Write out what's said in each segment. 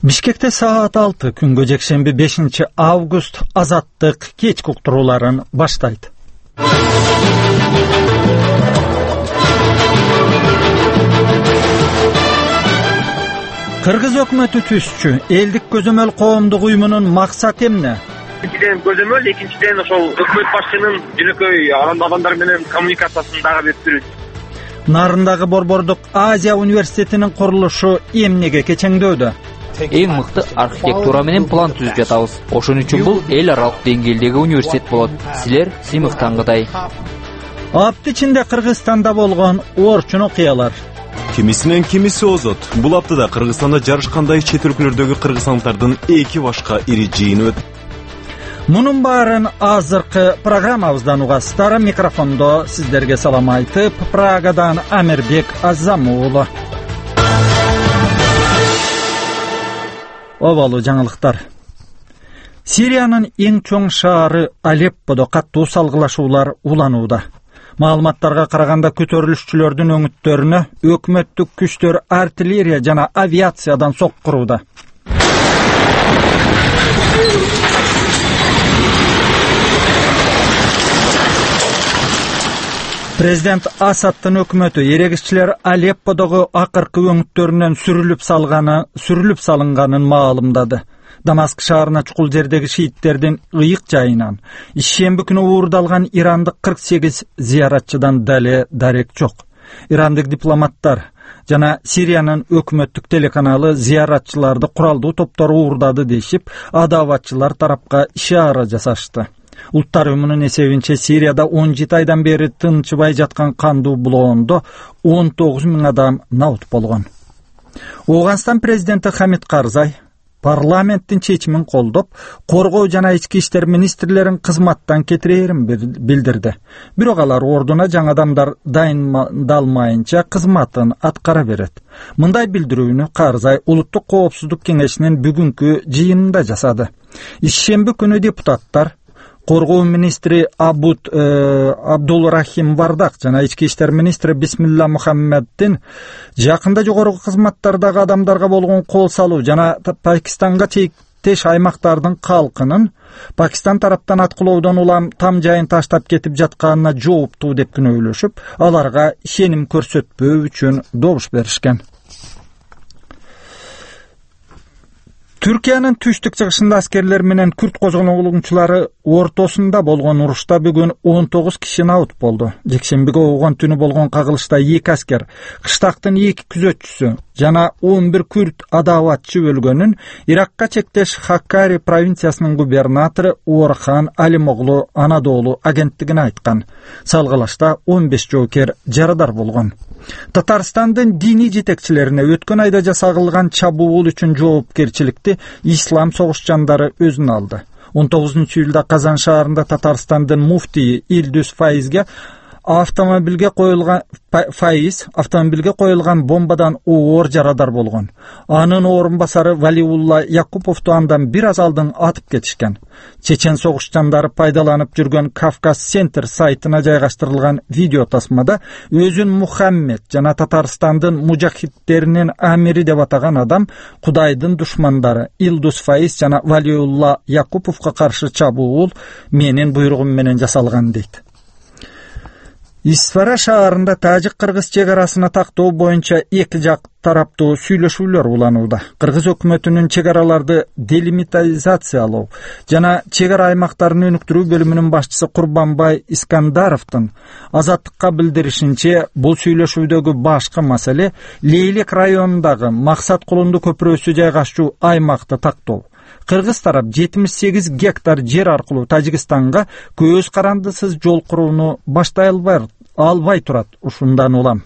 Бишкекте саат 6 күнгө жекшемби 5 август Азаттык кечки уктурууларын баштайт. Кыргыз өкмөтү түзчү элдик көзөмөл коомдук уюмунун максаты эмне? Биринчиден көзөмөл, экинчиден ошол өкмөт башчынын жөнөкөй адамдар менен коммуникациясын дагы берип. Нарындагы Борбордук Азия университетинин курулушу эмнеге кечеңдөөдө? Эң мыкты архитектура менен план түзүп жатабыз. Ошон үчүн бул эл аралык деңгээлдеги университет болот. Силер сыймыктангыдай. Апты ичинде Кыргызстанда болгон орчун окуялар. Кимисинен кимиси озот. Бул аптада Кыргызстанда жарышкандай чет өлкөлөрдөгү кыргызстандардын 2 башка ири жыйыны өттү. Мунун баарын азыркы программабыздан угасыздар. Микрофондо сиздерге салам айтып, Прагадан Амирбек Азамуулу. Обалуу жаңылыктар. Сириянын эң чоң шаары Алепподо каттуу салгылашуулар уланууда. Маалыматтарга караганда көтөрүлүшчүлөрдүн өңүттөрүнө өкмөттүк күчтөр артиллерия жана авиациядан соккурууда. Президент Асадтын өкмөтү эрегиччилер Алепподогу акыркы өңүттөрүнөн сүрүлүп салынганын маалымдады. Дамаск шаарына чукул жердеги шииттердин ыйык жайынан ишемби күнү уурдалган ирандык 48 зыяратчыдан дале дарек жок. Ирандык дипломаттар жана Сириянын өкмөттүк телеканалы зыяратчыларды куралдуу топтору уурдады дешип, адабатчылар тарапка ишара жасашты. Улуттар уюмунун эсебинче Сирияда 17 айдан бери тынчыбай жаткан кандуу булоондо 19 000 адам набут болгон. Ооганстан президенти Хамид Карзай парламенттин чечимин колдоп, коргоо жана ички иштер министрлерин кызматтан кетирээрин билдирди. Бирок алар ордуна жаңы адамдар дайындалмайынча кызматын аткара берет. Мындай билдирүүнү Карзай Улуттук коопсуздук кеңешинин бүгүнкү жыйынында жасады. Ишемби күнү депутаттар Коргоо министри Абдул Рахим Вардак жана ички иштер министри Бисмилла Мухаммеддин жакында жогорку кызматтардагы адамдарга болгон кол салуу жана Пакистанга чектеш аймактардын калкынын Пакистан тараптан аткылоодон улам там жайын таштап кетип жатканына жооптуу деп күнөөлөшүп, аларга ишеним көрсөтпөө үчүн добуш беришкен. Түркиянын түштүк чыгышында аскерлер менен күрт козголоңчулары ортосунда болгон урушта бүгүн 19 киши набут болду. Жекшембиге огон түнү болгон кагылышта 2 аскер, кыштактын 2 күзөтчүсү жана 11 күрт адабатчы өлгөнүн Иракка чектеш Хаккари провинциясынын губернатору Орхан Алимоглу Анадолу агенттигине айткан. Салгылашта 15 жоокер жарадар болгон. Татарстандын диний жетекчилерине өткөн айда жасалган чабуул үчүн жоопкерчиликти ислам согушчандары өзүнө алды. 19-июлда Казан шаарында Татарстандын муфтийи Илдус Фаизге автомобилге коюлган бомбадан оор жарадар болгон. Анын орун басары Валиулла Якуповду андан бир аз алдын атып кетишкен. Чечен согушчандары пайдаланып жүргөн Кавказ Центр сайтына жайгаштырылган видео тасмада өзүн Мухаммед жана Татарстандын мужахиддеринин амири деп атаган адам Кудайдын душмандары Илдус Фаиз жана Валиулла Якуповго каршы чабуул менин буйругум менен жасалган дейт. Исфара шаарында Тажик-Кыргыз чек арасына тактоо боюнча эки жак тараптуу сүйлөшүүлөр уланууда. Кыргыз өкмөтүнүн чек араларды делимитизациялоо жана чек ара аймактарын өнүктүрүү бөлүмүнүн башчысы Курбанбай Искандаровдун Азаттыкка билдиришинче, бул сүйлөшүүдөгү башкы маселе Лейлек районундагы Максат Кулунду көпүрөсү жайгашчу аймакты тактоо. Кыргыз тарап 78 гектар жер аркылуу Тажикстанга көз карандысыз жол курууну баштай албай турат. Ушундан улам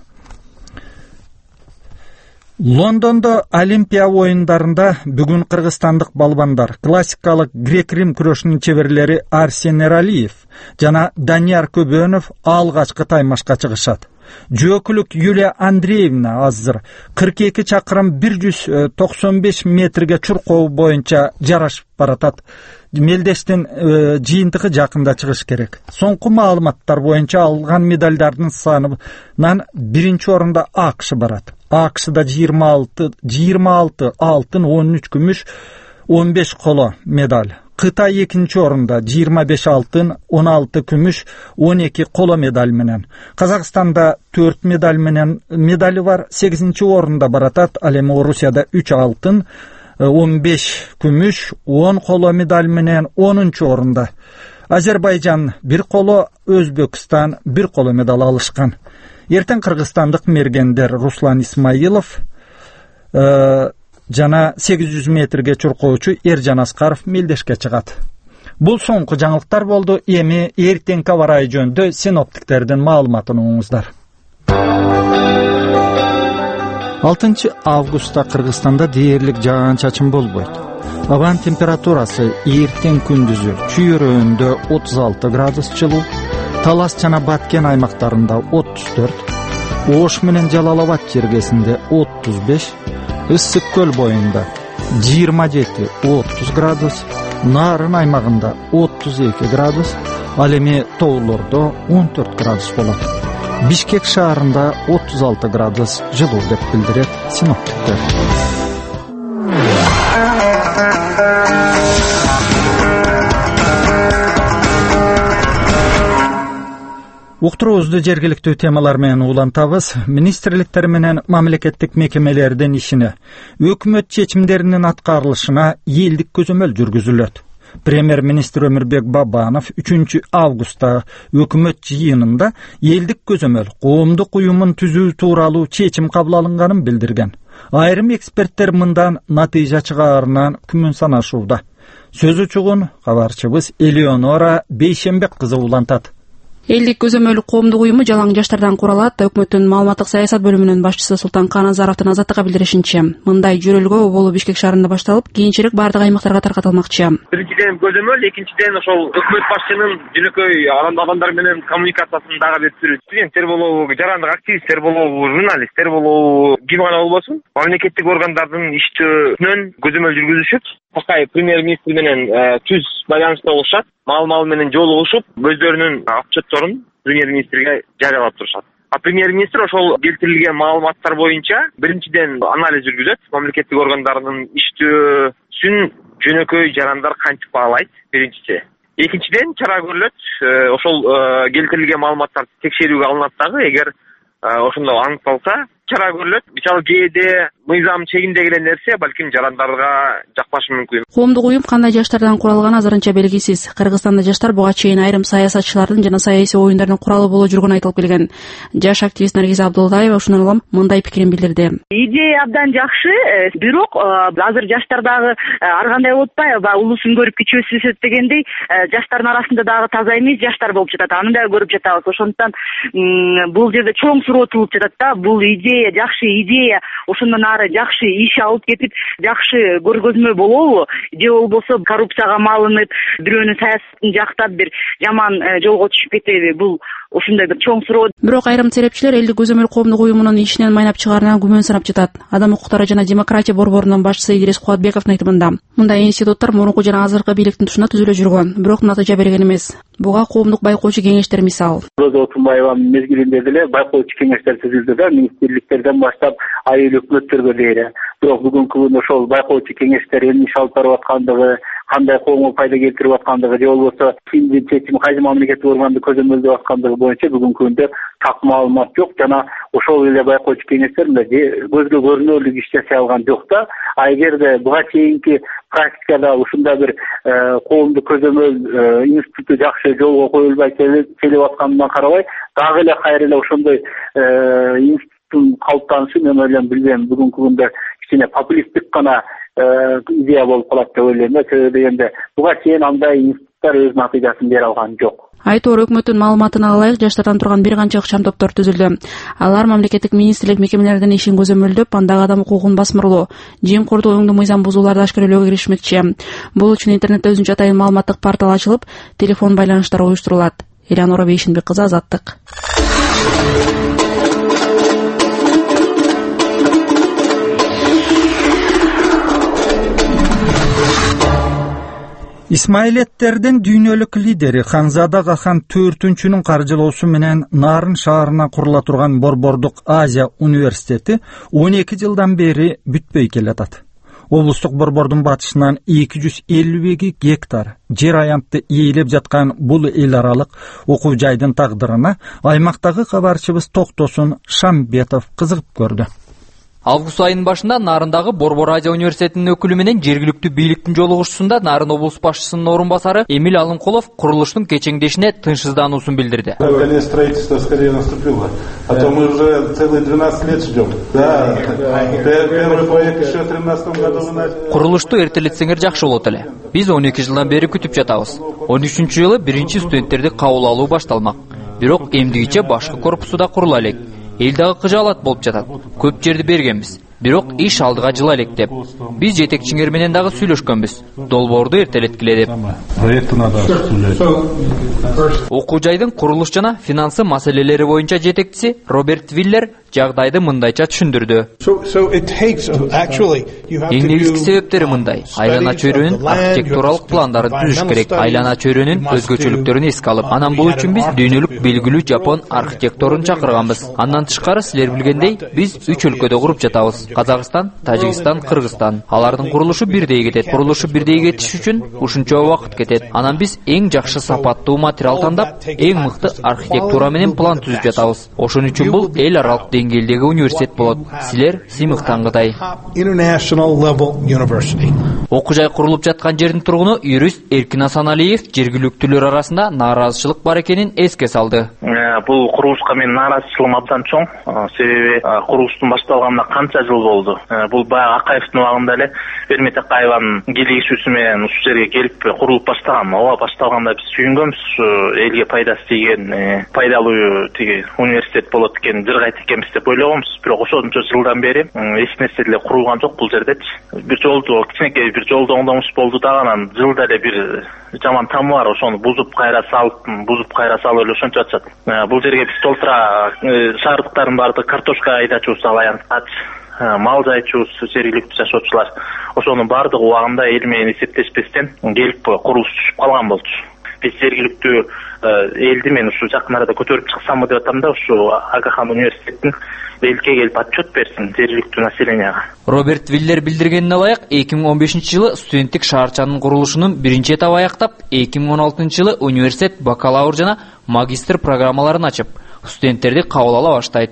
Лондондо Олимпия оюндарында бүгүн кыргызстандык балбандар классикалык грек-рим күрөшүнүн чеберлери Арсен Эралиев жана Данияр Көбөнов алгачкы таймашка чыгышат. Жөөкүлүк Юлия Андреевна азыр 42 чакырым 195 метрге чуркоо боюнча жарашып баратат. Мелдештин жыйынтыгы жакында чыгыш керек. Соңку маалыматтар боюнча алган медалдардын санынан биринчи орунда АКШ барат. AQShda 26 алтын, 13 күмүш, 15 коло медаль. Кытай экинчи орунда 25 алтын, 16 күмүш, 12 коло медаль менен. Казакстанда 4 медали бар, 8-чи орунда баратат. Ал эми Орусияда 3 алтын, 15 күмүш, 10 коло медаль менен 10-чу орунда. Азербайжан 1 коло, Өзбекстан 1 коло медаль алышкан. Эртең кыргызстандык мергендер Руслан Исмаилов жана 800 метрге чуркоочу Эржан Аскаров мелдешке чыгат. Бул соңку жаңылыктар болду. Эми эртеңки аба ырайы жөнүндө синоптиктердин маалыматын угуңуздар. 6 августта Кыргызстанда дээрлик жаан-чачын болбойт. Абанын температурасы эртең күндүзү чүйрөндө 36 градус жылуу, Талас жана Баткен аймактарында 34, Ош менен Жалал-Абад жергесинде 35, Ысык көл боюнда 27-30 градус, Нарын аймагында 32 градус, ал эми тоолордо 14 градус болот. Бишкек шаарында 36 градус жылуу деп билдирет синоптиктер. Уктуруубузду жергиликтүү темалар менен улантабыз. Министрликтер менен мамлекеттик мекемелердин ишине, өкмөт чечимдеринин аткарылышына элдик көзөмөл жүргүзүлөт. Премьер-министр Өмүрбек Бабанов 3 августта өкмөт жыйынында элдик көзөмөл коомдук уюмун түзүү тууралуу чечим кабыл алынганын билдирген. Айрым эксперттер мындан натыйжа чыгаарынан күмөн санашууда. Сөз учугун кабарчыбыз Элеонора Бейшембек кызы улантат. Элдик көзөмөл коомдук уюму жалаң жаштардан куралат. Өкмөттүн маалыматтык саясат бөлүмүнүн башчысы Султан Каназаровдун азаттыкка билдиришинче, мындай жөрөлгөө болуу Бишкек шаарында башталып, кийинчерээк бардык аймактарга таркатылмакчы. Биринчиден көзөмөл, экинчиден ошол өкмөт башчынын жөнөкөй адамдар менен коммуникациясын дагы берип, студенттер болобу, жарандык активисттер болобу, журналисттер болобу, ким гана болбосун, мамлекеттик органдардын иштөөнөн көзөмөл жүргүзүшүп, такай премьер-министр менен түз байланышта болушат, маал менен жолугушуп, өздөрүнүн отчетторун премьер-министрге жарыялап турушат. А премьер-министр ошол келтирилген маалыматтар боюнча биринчиден анализ жүргүзөт, мамлекеттик органдардын иштөөсүн жөнөкөй жарандар кантип баалайт биринчиси. Экинчиден чара көрүлөт, ошол келтирилген маалыматтар текшерүүгө алынат дагы, эгер ошондо аныкталса чара көрүлөт. Мисалы кээде мыйзам чегиндеген нерсе балким жарандарга жакпашы мүмкүн. Коомдук уюм кандай жаштардан куралганы азырынча белгисиз. Кыргызстанда жаштар буга чейин айрым саясатчылардын жана саясий оюндардын куралы болуп жүргөнү айтылып келген. Жаш активист Наргиза Абдулдаева ушундан улам мындай пикирин билдирди. Идея абдан жакшы, бирок азыр жаштар дагы ар кандай болуп атпайбы, улусын көрүп кичүүсү дегендей, жаштардын арасында дагы таза эмес жаштар болуп жатат. Аны да көрүп жатабыз. Ошондуктан бул жерде чоң суроо туулуп жатат да. Бул идея жакшы идея, ошондон ары жакшы иш алып кетип, жакшы көргөзмө болобу, же болбосо коррупцияга малынып, бирөөнүн саясатын жактап бир жаман жолго түшүп кетеби? Бул ошондой бир чоң суроо. Бирок айрым серепчилер элдик көзөмөл коомдук уюмунун ишинен майнап чыгаарынан күмөн санап жатат. Адам укуктары жана демократия борборунун башчысы Идрис Кубатбековдун айтымында, мындай институттар мурунку жана азыркы бийликтин тушуна түзүлө жүргөн, бирок натыйжа берген эмес. Буга коомдук байкоочу кеңештер мисал. Роза Отунбаеванын мезгилинде деле байкоочу кеңештер түзүлдү да, министрликтерден баштап айыл өкмөттөргө дейре. Бирок бүгүнкү күндө ошол байкоочу кеңештер эмне иш алып барып аткандыгы, кандай коомго пайда келтирип аткандыгы, же болбосо кимдин чечими кайсы мамлекеттик органды көзөмөлдөп аткандыгы боюнча бүгүнкү күндө так маалымат жок. Жана ошол эле байкоочу кеңештер көзгө көрүнөрлүк иш жасай алган жок да. А эгерде буга чейинки практикада ушундай бир коомдук көзөмөл институту жакшы жолго коюлбай келип атканына карабай, дагы эле кайра эле ошондой институттун калыптанышы мен ойлойм, билбейм, бүгүнкү күндө кичине популисттик гана идея болуп калат деп ойлойм да. Себеби дегенде буга чейин андай институттар өз натыйжасын бере алган жок. Айтор өкмөттүн маалыматына ылайык жаштардан турган бир канча ыкчам топтор түзүлдү. Алар мамлекеттик министрлик мекемелеринин ишин көзөмөлдөп, андагы адам укугун басмырлоо, жемкордук оңдуу мыйзам бузууларды ашкарелөөгө киришмекчи. Бул үчүн интернетте өзүнчө атайын маалыматтык портал ачылып, телефон байланыштары уюштурулат. Элеонора Бейшембек кызы, Азаттык. Исмаилеттердин дүйнөлүк лидери Ханзада Гахан 4-нчүнүн каржылоосу менен Нарын шаарына курула турган Борбордук Азия университети 12 жылдан бери бүтпөй келатат. Облустук борбордун батышынан 252 гектар жер аянтты ээлеп жаткан бул эл аралык окуу жайдын тагдырына аймактагы кабарчыбыз Токтосун Шамбетов кызыгып көрдү. Август айынын башында Нарындагы Борбор Азия университетинин өкүлү менен жергиликтүү бийликтин жолугушуусунда Нарын облус башчысынын орун басары Эмиль Алымкулов курулуштун кечеңдешине тынчсыздануусун билдирди. Строительство скорее наступило, а то мы уже целые 12 лет ждем. Да, первый проект еще в 2013 году. Курулушту эртелетсеңер жакшы болот эле. Биз 12 жылдан бери күтүп жатабыз. 13-жылы биринчи студенттерди кабыл алуу башталмак. Бирок эмдигиче башкы корпусу да курула элек. Эл дагы кыжаалат болуп жатат. Көп жерди бергенбиз. Бирок иш алдыга жыла элек деп. Биз жетекчиңер менен дагы сүйлөшкөнбүз. Долбоорду эртелеткиле деп. Окуу жайдын курулуш жана финансы маселелери боюнча жетекчиси Роберт Виллер жагдайды мындайча түшүндүрдү. Эң негизги себептери мындай. Айлана чөйрөнүн архитектуралык пландарын түзүш керек. Айлана чөйрөнүн өзгөчөлүктөрүн эске алып, анан бул үчүн биз дүйнөлүк белгилүү жапон архитекторун чакырганбыз. Андан тышкары силер билгендей, биз 3 өлкөдө куруп жатабыз. Казакстан, Тажикстан, Кыргызстан. Алардын курулушу бирдей кетет. Курулушу бирдей кетиш үчүн ушунча убакыт кетет. Анан биз эң жакшы сапаттуу материал тандап, эң мыкты архитектура менен план түзүп жатабыз. Ошон үчүн бул эл аралык деңгээлдеги университет болот. Силер сыймыктангыдай. Окуу жай курулуп жаткан жердин тургуну юрист Эркин Асаналиев жергиликтүүлөр арасында нааразычылык бар экенин эске салды. Бул курулушка менин нааразычылыгым абдан чоң. Себеби курулуштун башталганына канча жыл болду. Бул баягы Акаевдин убагында эле Эрмет Акаеванын кийлигишүүсү менен ушул жерге келип курулуп баштаган. Ооба башталганда биз сүйүнгөнбүз. Элге пайдасы тийген, пайдалуу тиги университет болот экен, жыргайт экенбиз деп ойлогонбуз. Бирок ошончо жылдан бери эч нерсе деле курулган жок бул жердечи. Бир жолду кичинекей бир жолду оңдомуш болду дагы, анан жылда эле бир жаман тамы бар, ошону бузуп кайра салып эле ошончо атышат. Бул жерге биз толтура шаардыктардын баардыгы картошка айдачубуз, аянткач, мал жайчубуз, жергиликтүү жашоочулар. Ошонун баардыгы убагында эл менен эсептешпестен келип курулуш түшүп калган болчу. Биз жергиликтүү элди мен ушу жакын арада көтөрүп чыксамбы деп атам да, ушу Агахан университетин элге келип отчет берсин жергиликтүү населенияга. Роберт Виллер билдиргенине ылайык, 2015-жылы студенттик шаарчанын курулушунун биринчи этабы аяктап, 2016-жылы университет бакалавр жана магистр программаларын ачып, студенттерди кабыл ала баштайт.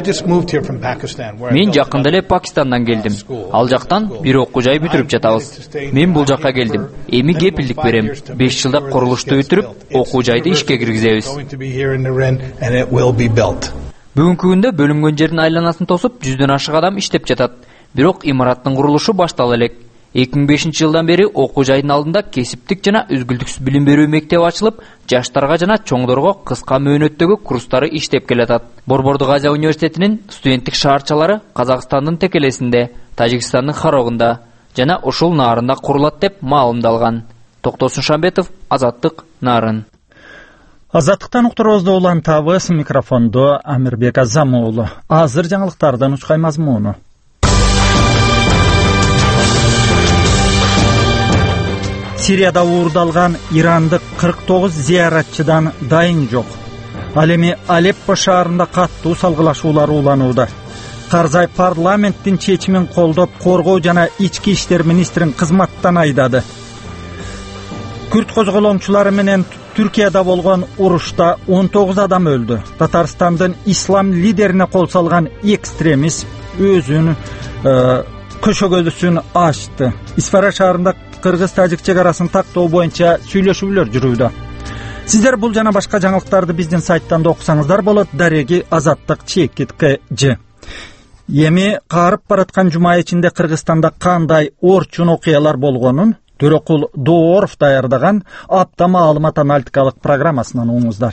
Мен жакында эле Пакистандан келдим. Ал жактан бир окуу жай бүтүрүп жатабыз. Мен бул жакка келдим. Эми кепилдик берем. 5 жылда курулушту бүтүрүп, окуу жайды ишке киргизебиз. Бүгүнкү күндө бөлүнгөн жердин айланасын тосуп 100дөн ашык адам иштеп жатат. Бирок имараттын курулушу баштала элек. 2005-жылдан бери окуу жайдын алдында кесиптик жана үзгүлтүксүз билим берүү мектеби ачылып, жаштарга жана чоңдорго кыска мөөнөттөгү курстары иштеп келатат. Борбордук Азия университетинин студенттик шаарчалары Казакстандын текелесинде, Тажикстандын Харогунда жана ушул Нарында курулат деп маалымдалган. Токтосун Шамбетов, Азаттык, Нарын. Азаттыктан уктурубузду улантабыз. Микрофондо Амирбек Азамуулу. Азыр жаңылыктардан учкай мазмуну. Сирияда уурдалган ирандык 49 зыяратчыдан дайын жок. Ал эми Алеппо шаарында каттуу салгылашуулар уланууда. Карзай парламенттин чечимин колдоп, коргоо жана ички иштер министрин кызматтан айдады. Күрд козголоңчулары менен Түркияда болгон урушта 19 адам өлдү. Татарстандын ислам лидерине кол салган экстремист өзүн көшөгөлүсүн ачты. Исфара шаарында кыргыз-тажик чегарасын тактоо боюнча сүйлөшүүлөр жүрүүдө. Сиздер бул жана башка жаңылыктарды биздин сайттан да окусаңыздар болот. Дареги Азаттык ЧКТЖ. Эми карып бараткан жума ичинде Кыргызстанда кандай орчун окуялар болгонун Төрөкул Дооров даярдаган апта маалымат аналитикалык программасынан угуңуздар.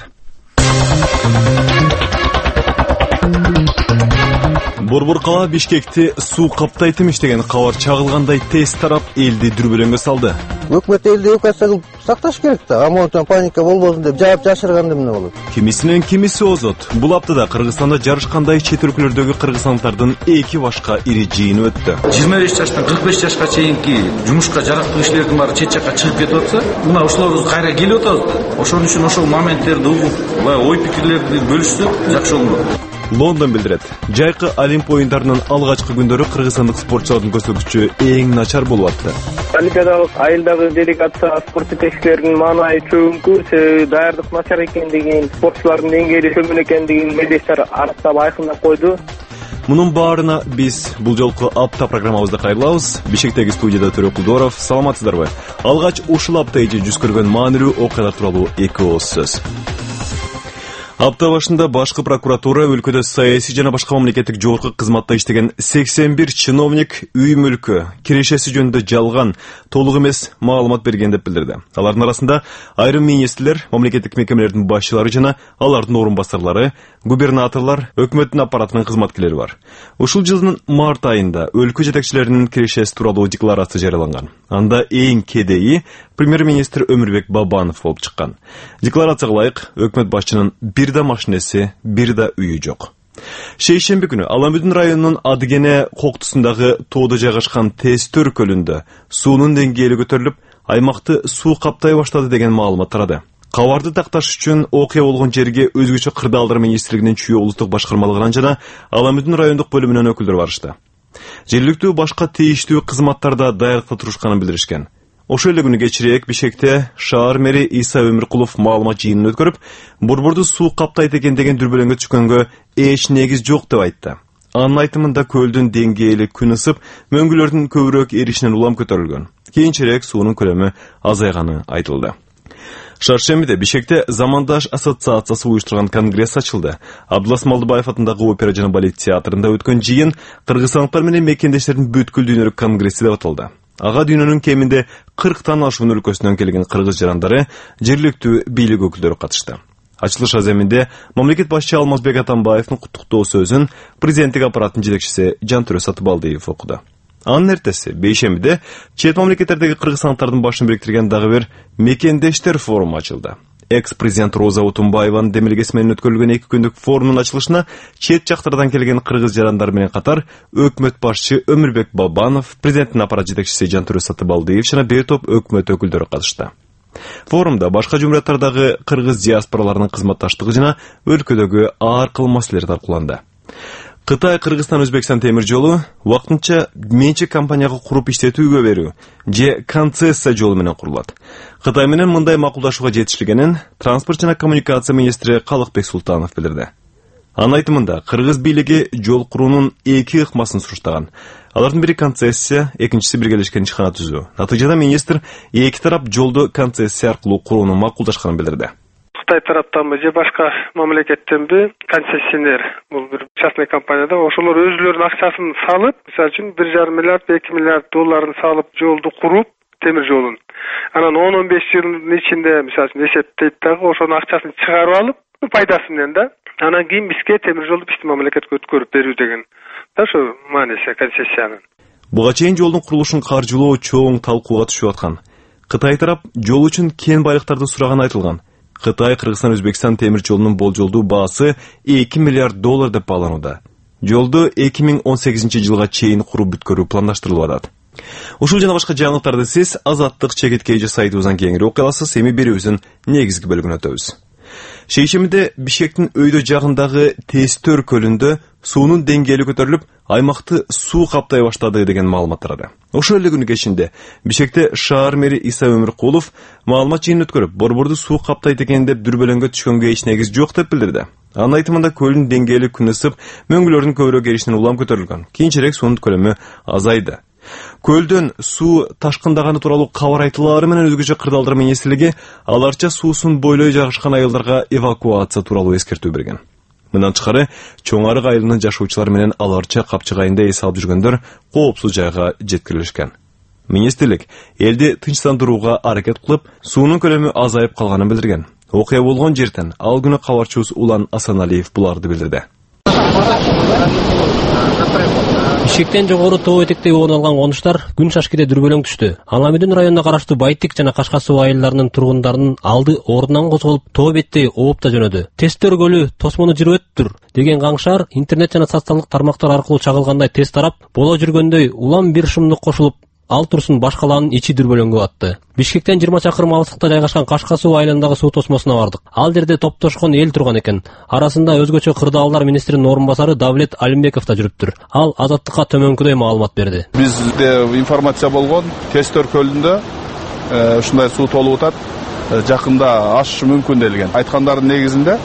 Борбор кала Бишкекти суу каптайтым иштеген кабар чагылгандай тез тарап элди дүрбөлөңгө салды. Өкмөт элди эвакуация кылып сакташ керек да, амонтон паника болбосун деп жаап жашырганда эмне болот? Кимисинен кимиси озот. Бул аптада Кыргызстанда жарышкандай чет өлкөлөрдөгү кыргызстандардын 2 башка ири жыйыны өттү. 25 жаштан 45 жашка чейинки жумушка жарактуу кишилердин баары чет жакка чыгып кетип атса, мына ушуларыбыз кайра келип атабыз. Ошон үчүн ошол моменттерди угуп, ой пикирлерди бөлүшсөк жакшы болот. Лондон билдирет. Жайкы Олимп оюндарынын алгачкы күндөрү кыргызстандык спортчулардын көрсөткүчү эң начар болуп атты. Олимпиадалык айылдагы делегация спорт жетекчилеринин маанайы чөгүңкү, себеби даярдык начар экендигин, спортчулардын деңгээли төмөн экендигин медиатор аныктап айкындап койду. Мунун баарына биз бул жолку апта программабызда кайрылабыз. Бишкектеги студияда Төрөк Кулдоров. Саламатсыздарбы? Алгач ушул апта ичи жүз көргөн маанилүү окуялар тууралуу 2 ооз сөз. Апта башында башкы прокуратура өлкөдө саясий жана башка мамлекеттик жогорку кызматта иштеген 81 чиновник үй мүлкү кирешеси жөнүндө жалган, толук эмес маалымат берген деп билдирди. Алардын арасында айрым министрлер, мамлекеттик мекемелердин башчылары жана алардын орун басарлары, губернаторлор, өкмөттүн аппаратынын кызматкерлери бар. Ушул жылдын март айында өлкө жетекчилеринин кирешеси тууралуу декларация жарыяланган. Анда эң кедейи премьер-министр Өмүрбек Бабанов болуп чыккан. Декларацияга ылайык, өкмөт башчынын бир да машинеси, бир да үйү жок. Шейшемби күнү Аламүдүн районунун Адыгене коктусундагы тоодо жайгашкан Тестөр көлүндө суунун деңгээли көтөрүлүп, аймакты суу каптай баштады деген маалымат тарады. Кабарды такташ үчүн окуя болгон жерге өзгөчө кырдаалдар министрлигинин Чүй улуттук башкармалыгынан жана Аламүдүн райондук бөлүмүнөн өкүлдөр барышты. Жергиликтүү башка тийиштүү кызматтарда даярдыкта турушканын билдиришкен. Ошол эле күнү кечирээк Бишкекте шаар мэри Иса Өмүркулов маалымат жыйынын өткөрүп, борборду суу каптайт экен деген дүрбөлөңгө түшкөнгө эч негиз жок деп айтты. Анын айтымында көлдүн деңгээли күн ысып, мөңгүлөрдүн көбүрөөк эришинен улам көтөрүлгөн. Кийинчерээк суунун көлөмү азайганы айтылды. Шаршембиде Бишкекте Замандаш ассоциациясы уюштурган конгресс ачылды. Абдулас Малдыбаев атындагы опера жана балет театрында өткөн жыйын кыргызстандыктар менен мекендештердин бүткүл дүйнөлүк конгресси деп аталды. Ага дүйнөнүн кеминде 40тан ашуун өлкөсүнөн келген кыргыз жарандары, жергиликтүү бийлик өкүлдөрү катышты. Ачылыш аземинде мамлекет башчы Алмазбек Атамбаевдин куттуктоо сөзүн президенттик аппараттын жетекчиси Жантөрө Сатыбалдиев окуду. Анын эртеси бейшембиде чет мамлекеттердеги кыргызстандыктардын башын бириктирген дагы бир мекендештер форуму ачылды. Экс-президент Роза Отунбаеванын демилгеси менен өткөрүлгөн 2 күндүк форумдун ачылышына чет жактардан келген кыргыз жарандар менен катар өкмөт башчы Өмүрбек Бабанов, президенттин аппарат жетекчиси Жантөрө Сатыбалдиев жана бир топ өкмөт өкүлдөрү катышты. Форумда башка жумурияттардагы кыргыз диаспораларынын кызматташтыгы жана өлкөдөгү ар кыл маселелер талкууланды. Кытай Кыргызстан Өзбекстан темир жолу вакытынча менчик компанияга куруп иштетүүгө берүү же концессия жолу менен курулат. Кытай менен мындай макулдашууга жетишилгенин транспорт жана коммуникация министри Калыкбек Султанов билдирди. Анын айтымында кыргыз бийлиги жол куруунун 2 ыкмасын суруштаган. Алардын бири концессия, экинчиси биргелешкен ишкана түзүү. Натыйжада министр 2 тарап жолду концессия аркылуу курууну макулдашканын билдирди. Кытай тараптанбы же башка мамлекеттенби концессионер, бул бир частный компанияда ошолор өзүлөрүнүн акчасын салып, мисалы үчүн 1,5 миллиард, 2 миллиард долларын салып жолду куруп, темир жолун. Анан 10-15 жылдын ичинде мисалы үчүн эсептейт дагы ошонун акчасын чыгарып алып, пайдасы менен да. Анан кийин бизге темир жолду биздин мамлекетке өткөрүп берүү деген. Да ошо мааниси концессиянын. Буга чейин жолдун курулушун каржылоо чоң талкууга түшүп аткан. Кытай тарап жол үчүн кен байлыктарды сураганы айтылган. Кытай Кыргызстан Өзбекстан темир жолунун болжолдуу баасы 2 миллиард доллар деп бааланууда. Жолду 2018 жылга чейин куруп бүткөрүү пландаштырылып атат. Ушул жана башка жаңылыктарды сиз Азаттык чекиткейжи сайтыбыздан кеңири окуй аласыз. Эми берүүбүздүн негизги бөлүгүнө өтөбүз. Шейшемиде Бишкектин өйдө жагындагы Тестөр көлүндө суунун деңгээли көтөрүлүп, аймакты суу каптай баштады деген маалымат тарады. Ошол эле күнү кечинде Бишкекте шаар мэри Иса Өмүркулов маалымат жыйынын өткөрүп, борборду суу каптай экен деп дүрбөлөңгө түшкөнгө эч негиз жок деп билдирди. Анын айтымында көлдүн деңгээли күн ысып, мөңгүлөрдүн көбүрөөк эришинен улам көтөрүлгөн. Кийинчерээк суунун көлөмү азайды. Көлдөн суу ташкындаганы тууралуу кабар айтылаары менен өзгөчө кырдаалдар министрлиги аларча суусун бойлой жайгашкан айылдарга эвакуация тууралуу эскертүү берген. Мындан тышкары, Чоң Арык айылынын жашоочулары менен аларча капчыгайында эс алып жүргөндөр коопсуз жайга жеткирилишкен. Министрлик элди тынчтандырууга аракет кылып, суунун көлөмү азайып калганын билдирген. Окуя болгон жерден ал күнү кабарчыбыз Улан Асаналиев буларды билдирди. Бишкектен жогору тоо этектеги орун алган конуштар күн шашкиде дүрбөлөң түштү. Аламүдүн районуна караштуу Байтик жана Кашка суу айылдарынын тургундарынын алды ордунан козголуп тоо беттеги ооп да жөнөдү. Тесттөр көлү тосмону жырып деген каңшар интернет жана социалдык тармактар аркылуу чагылгандай тест тарап, боло жүргөндөй улам бир шумдук кошулуп, ал турсун башкалаанын ичи дүрбөлөңгө батты. Бишкектен 20 чакырым алыстыкта жайгашкан Кашка суу айылындагы суу тосмосуна бардык. Ал жерде топтошкон эл турган экен. Арасында өзгөчө кырдаалдар министринин орун басары Давлет Алимбеков да жүрүптүр. Ал Азаттыкка төмөнкүдөй маалымат берди. Бизде информация болгон, Тестөр көлүндө ушундай суу толуп атат. Жакында ашышы мүмкүн делген. Айткандардын негизинде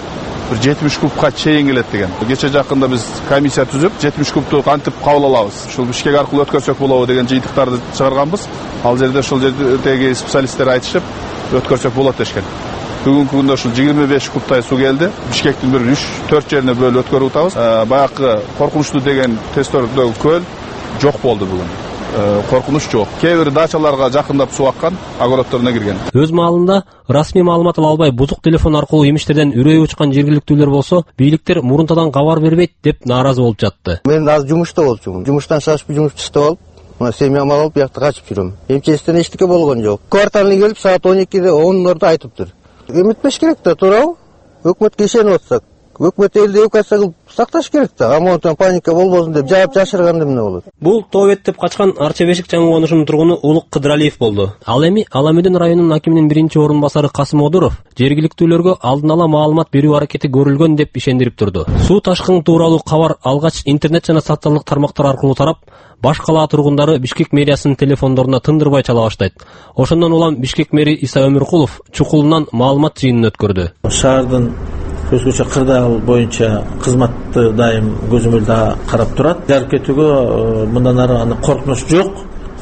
70 кубка чейин келет деген. Кече жакында биз комиссия түзүп, 70 кубту кантип кабыл алабыз. Ушул Бишкек аркылуу өткөрсөк болобу деген жыйынтыктарды чыгарганбыз. Ал жерде ушул жердеги специалисттер айтышып, өткөрсөк болот дешкен. Бүгүнкү күндө ушул 25 кубтай суу келди. Бишкектин бир 3-4 жерине бөлүп өткөрүп атабыз. Баягы коркунучтуу деген тесттөрдөгү көл жок болду бүгүн. Коркунуч жок. Кээ бир дачаларга жакындап суу аккан, огородторуна кирген. Өз маалында расмий маалымат ала албай бузук телефон аркылуу имиштерден үрөйү учкан жергиликтүүлөр болсо, бийликтер мурунтадан кабар бербейт деп нааразы болуп жатты. Мен азыр жумушта болчумун. Жумуштан чыгып жумуш иштеп алып, мына семьямды алып биякта качып жүрөм. МЧСтен эчтеке болгон жок. Кварталный келип саат 12-де 10-ордо айтыптыр. Эметпеш керек да, туурабы? Өкмөткө ишенип атсак, өкмөт элди эвакуация кылып сакташ керек да. Амонтон паника болбосун деп жаап жашырганда эмне болот? Бул тоо беттеп качкан Арча Бешик жаңы конушунун тургуну Улук Кыдыралиев болду. Ал эми Аламүдүн районунун акиминин биринчи орун басары Касым Одуров жергиликтүүлөргө алдын ала маалымат берүү аракети көрүлгөн деп ишендирип турду. Суу ташкыны тууралуу кабар алгач интернет жана социалдык тармактар аркылуу тарап, баш калаа тургундары Бишкек мэриясынын телефондоруна тындырбай чала баштайт. Ошондон улам Бишкек мэри Иса Өмүркулов чукулунан маалымат жыйынын өткөрдү. Шаардын өзгөчө кырдаал боюнча кызматты дайым көзөмөлдө карап турат. Жарып кетүүгө мындан ары аны коркунуч жок.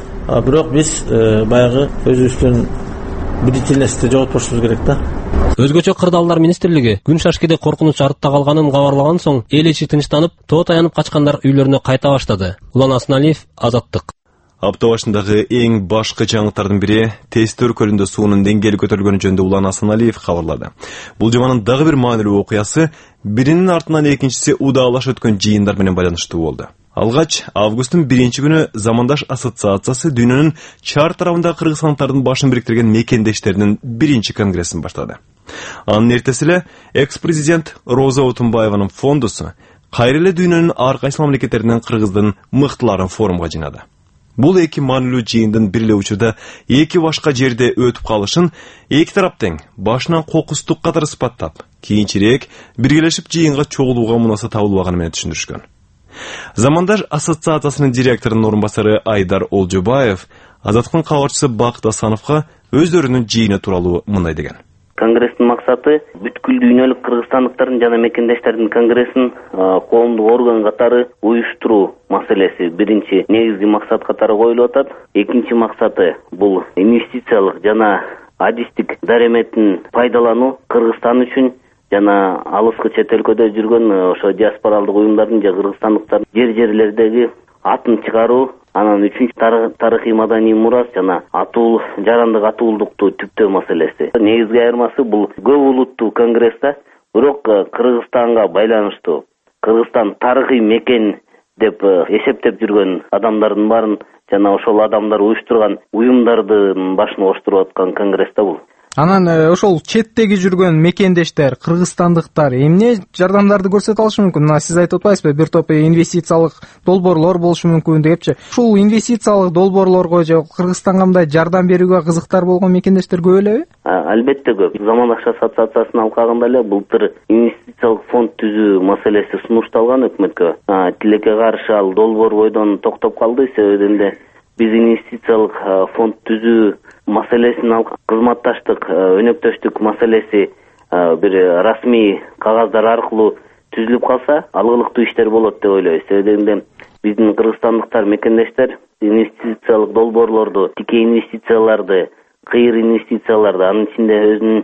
Бирок биз баягы өзүбүздүн бдительностьти жоготпошубуз керек да. Өзгөчө кырдаалдар министрлиги күн шашкиде коркунуч артта калганын кабарлаган соң эл ичи тынчтанып, тоо таянып качкандар үйлөрүнө кайта баштады. Улан Асналиев, Азаттык. Апта башындагы эң башкы жаңылыктардын бири Тестөр көлүндө суунун деңгээли көтөрүлгөнү жөнүндө Улан Асналиев кабарлады. Бул жуманын дагы бир маанилүү окуясы биринин артынан экинчиси удаалаш өткөн жыйындар менен байланыштуу болду. Алгач августтун 1-күнү Замандаш ассоциациясы дүйнөнүн чар тарабындагы кыргызстандыктардын башын бириктирген мекендештеринин биринчи конгрессин баштады. Анын эртеси эле экс-президент Роза Отунбаеванын фондусу кайра эле дүйнөнүн ар кайсы мамлекеттеринен кыргыздын мыктыларын форумга жыйнады. Бул эки маанилүү жыйындын бир эле учурда эки башка жерде өтүп калышын эки тарап тең башынан кокустук катары сыпаттап, кийинчерээк биргелешип жыйынга чогулууга мунаса табылбаганы менен түшүндүрүшкөн. Замандаш ассоциациясынын директорунун орун басары Айдар Олжобаев Азаттыктын кабарчысы Бакыт Асановго өздөрүнүн жыйыны тууралуу мындай деген. Конгресстин максаты бүткүл дүйнөлүк кыргызстандыктардын жана мекендештердин конгрессин коомдук орган катары уюштуруу маселеси биринчи негизги максат катары коюлуп атат. Экинчи максаты бул инвестициялык жана адистик дареметтин пайдалануу Кыргызстан үчүн жана алыскы чет өлкөдө жүргөн ошо диаспоралдык уюмдардын же кыргызстандыктардын жерлердеги атын чыгаруу. Анан үчүнчү тарыхый маданий мурас жана жарандык атуулукту түптөө маселеси. Негизги айырмасы бул көп улуттуу конгрессте, бирок Кыргызстанга байланыштуу. Кыргызстан тарыхый мекен деп эсептеп жүргөн адамдардын баарын жана ошол адамдар уюштурган уюмдардын башын коштуруп аткан конгрессте бул. Анан ошол четтеги жүргөн мекендештер, кыргызстандыктар эмне жардамдарды көрсөтө алышы мүмкүн? Мына сиз айтып атпайсызбы, бир топ инвестициялык долбоорлор болушу мүмкүн депчи. Ушул инвестициялык долбоорлорго же Кыргызстанга мындай жардам берүүгө кызыктар болгон мекендештер көп элеби? Албетте көп. Замандаш ассоциациясынын алкагында эле былтыр инвестициялык фонд түзүү маселеси сунушталган өкмөткө. Тилекке каршы ал долбоор бойдон токтоп калды. Себеби эле биз инвестициялык фонд түзүү маселесин кызматташтык, өнөктөштүк маселеси бир расмий кагаздар аркылуу түзүлүп калса, алгылыктуу иштер болот деп ойлойбуз. Себеби биздин кыргызстандыктар мекендештер инвестициялык долбоорлорду, тикей инвестицияларды, кыйыр инвестицияларды, анын ичинде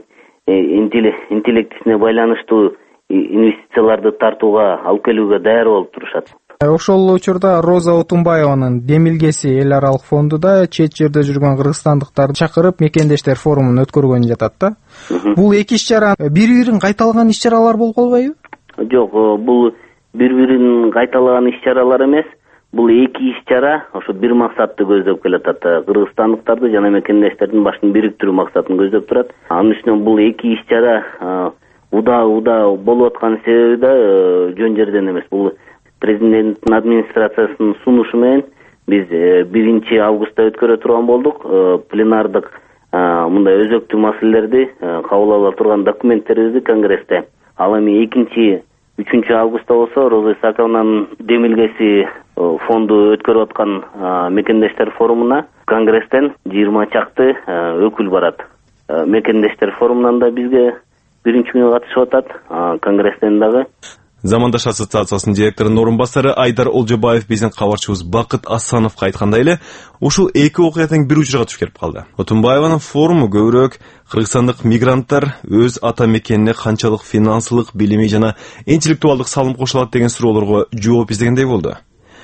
өзүнүн интеллектисине байланыштуу инвестицияларды тартууга алып келүүгө даяр болуп турушат. Ошол учурда Роза Отунбаеванын Демилгеси эл аралык фондуда чет жерде жүргөн кыргызстандыктарды чакырып мекендештер форумун өткөргөн жатат да. Бул эки иш-чара бири-бирин кайталган иш-чаралар болуп калбайбы? Жок, бул бири-бирин кайталаган иш-чаралар эмес. Бул эки иш-чара ошо бир максатты көздөп келатат. Кыргызстандыктарды жана мекендештердин башын бириктирүү максатын көздөп турат. Анын үстүнө бул эки иш-чара удаа болуп аткан себеби да жөн жерден эмес. Бул президенттин администрациясынын сунушу менен биз 1 августта өткөрө турган болдук. Пленардык мындай өзөктүү маселелерди кабыл ала турган документтерибизди конгрессте. Ал эми 2-3 августта болсо Роза Исаковнанын демилгеси фонду өткөрүп аткан мекендештер форумуна конгресстен 20 чакты өкүл барат. Мекендештер форумунан да бизге биринчи күнү катышып атат. Конгресстен дагы Замандаш ассоциациясынын директорунун орун басары Айдар Олжобаев биздин кабарчыбыз Бакыт Асановго айткандай эле, ушул эки окуя тең бир учурга туш келип калды. Отунбаеванын форуму көбүрөөк кыргызстандык мигранттар өз ата мекенине канчалык финансылык, билимий жана интеллектуалдык салым кошулат деген суроолорго жооп издегендей болду.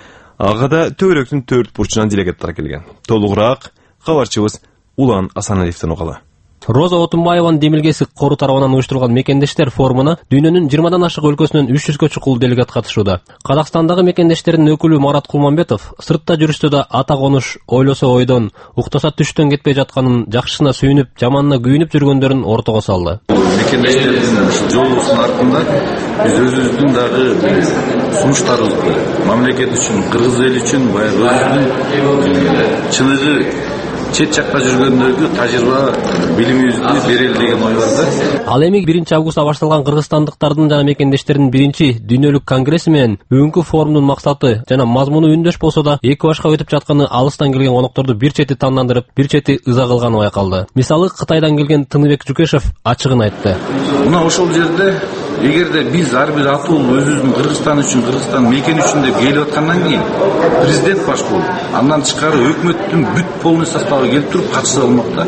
Ага да төбөрөктүн төрт бурчунан делегаттар келген. Толугураак кабарчыбыз Улан Асаналиевден угалы. Роза Отунбаеванын демилгеси кору тарабынан уюштурулган мекендештер форумуна дүйнөнүн 20дан ашык өлкөсүнөн 300гө чукул делегат катышууда. Казакстандагы мекендештердин өкүлү Марат Кулманбетов сыртта жүрүштө да ата конуш ойлосо ойдон, уктаса түштөн кетпей жатканын, жакшысына сүйүнүп, жаманына күйүнүп жүргөндөрүн ортого салды. Мекендештердин жолуусунун артында биз өзүбүздүн дагы сунуштарыбызды мамлекет үчүн, кыргыз эли үчүн баягы өзүбүздүн чыныгы чет жакка жүргөндөргө тажрыйба билимибизди берели деген ой бар да. Ал эми 1 августта башталган кыргызстандыктардын жана мекендештердин 1-дүйнөлүк конгресси менен бүгүнкү форумдун максаты жана мазмуну үндөш болсо да, эки башка өтүп жатканы алыстан келген конокторду бир чети тандандырып, бир чети ыза кылганы байкалды. Мисалы, Кытайдан келген Тыныбек Жукешев ачыгын айтты. Мына ошол жерде эгерде биз ар бир атуу өзүбүздүн Кыргызстан үчүн, Кыргызстан мекен үчүн деп келип аткандан кийин президент баш болуп, андан тышкары өкмөттүн бүт полный составы келип туруп катышса болмокта.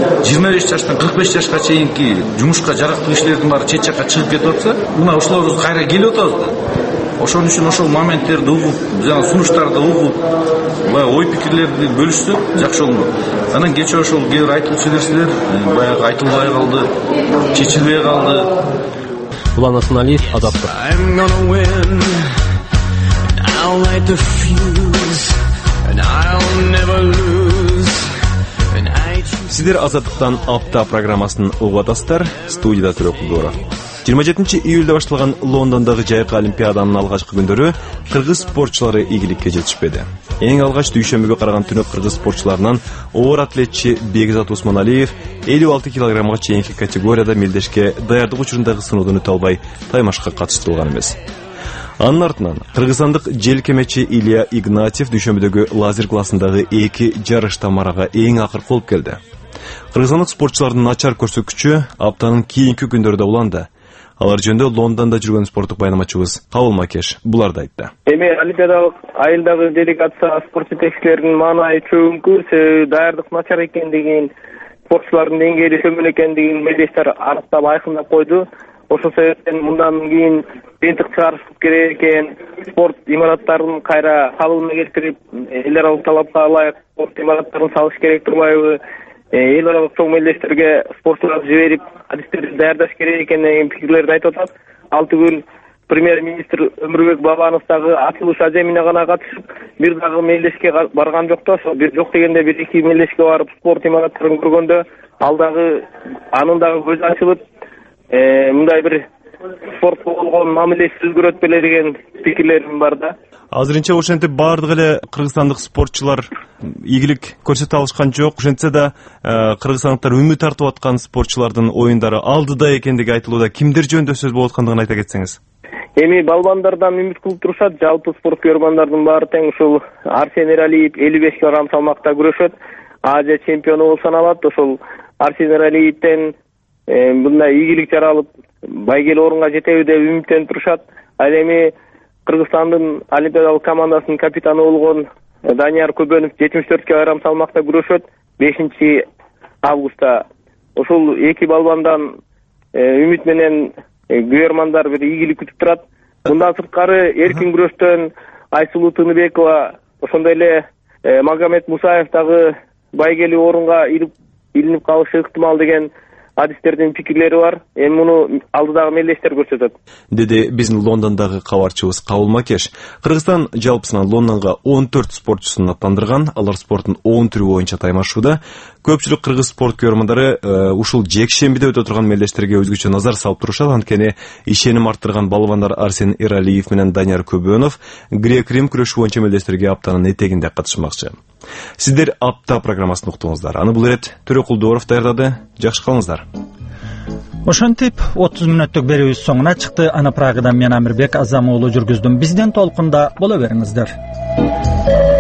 25 жаштан 45 жашка чейинки жумушка жарактуу кишилердин баары чет жакка чыгып кетип атса, мына ошолорубуз кайра келип атабыз да. Ошон үчүн ошол моменттерди угуп, жана сунуштарды угуп, баягы ой пикирлерди бөлүшсөк жакшы болмок. Анан кечээ ошол кээ бир айтылчу нерселер баягы айтылбай калды, чечилбей калды. Улан Асаналиев, Азаттык. Сиздер Азаттыктан апта программасын угуп атасыздар. Студияда Төрөк Кулдоров. 27 июльдө башталган Лондондогу жайкы олимпиаданын алгачкы күндөрү кыргыз спортчулары ийгиликке жетишпеди. Эң алгач дүйшөмбүгө караган түнөк кыргыз спортчуларынан оор атлетчи Бекзат Усманалиев 56 килограммга чейинки категорияда мелдешке даярдык учурундагы сыноодон өтө албай таймашка катыштырылган эмес. Анын артынан кыргызстандык желкемечи Илья Игнатьев дүйшөмбүдөгү лазер классындагы эки жарышта марага эң акыркы болуп келди. Кыргызстандык спортчулардын начар көрсөткүчү аптанын кийинки күндөрү да уланды. Алар жөнүндө Лондондо жүргөн спорттук байламачыбыз Кабыл Макеш буларды айтты. Эми олимпиадалык айылдагы делегация спорт жетекчилеринин маанайы чөгүңкү, себеби даярдык начар экендигин, спортчулардын деңгээли төмөн экендигин мелдештер араттап айкындап койду. Ошол себептен мындан кийин жыйынтык чыгарыш керек экен, спорт имараттарын кайра калыбына келтирип, эл аралык талапка ылайык спорт имараттарын салыш керек турбайбы? Эл аралык чоң мелдештерге спортчуларды жиберип, адистерди даярдаш керек экен деген пикирлерди айтып атат. Ал түгүл премьер-министр Өмүрбек Бабанов дагы ачылыш аземине гана катышып, бир дагы мелдешке барган жок да. Бир жок дегенде 1-2 мелдешке барып спорт имараттарын көргөндө, ал дагы анын дагы көзү ачылып, мындай бир спортко болгон мамилеси өзгөрөт беле деген пикирлерим бар да. Азырынча ошентип баардык эле кыргызстандык спортчулар ийгилик көрсөтө алышкан жок. Ошентсе да кыргызстандыктар үмүт артып аткан спортчулардын оюндары алдыда экендиги айтылууда. Кимдер жөнүндө сөз болуп аткандыгын айта кетсеңиз. Эми балбандардан үмүт кылып турушат. Жалпы спорт көргөндөрдүн баары тең ушул Арсен Эралиев 55 кг салмакта күрөшөт. Азия чемпиону болуп саналат. Ошол Арсен Эралиевден мындай ийгилик жаралып, байгелүү орунга жетеби деп үмүттөнүп турушат. Ал эми Кыргызстандын олимпиадалык командасынын капитаны болгон Данияр Көбөнов 74 кг салмакта күрөшөт 5 августта. Ошол эки балбандан үмүт менен күйөрмандар бир ийгилик күтүп турат. Мындан сырткары эркин күрөштөн Айсулуу Тыныбекова, ошондой эле Магомед Мусаев дагы байгелүү орунга илинип калышы ыктымал деген адистердин пикирлери бар. Эми муну алдыдагы мелдештер көрсөтөт. Деди биздин Лондондогу кабарчыбыз Кабыл Макеш. Кыргызстан жалпысынан Лондонго 14 спортчусун аттандырган. Алар спорттун 10 түрү боюнча таймашууда. Көпчүлүк кыргыз спорт көрөрмандары ушул жекшембиде өтө турган мелдештерге өзгөчө назар салып турушат. Анткени ишеним арттырган балбандар Арсен Эралиев менен Данияр Көбөнов грек-рим күрөшү боюнча мелдештерге аптанын этегинде катышмакчы. Сиздер апта программасын уктуңуздар. Аны бул ирет Төрөкул Дооров даярдады. Жакшы калыңыздар. Ошентип 30 мүнөттүк берүүбүз соңуна чыкты. Аны Прагадан мен Амирбек Азам уулу жүргүздүм. Бизден толкунда боло бериңиздер.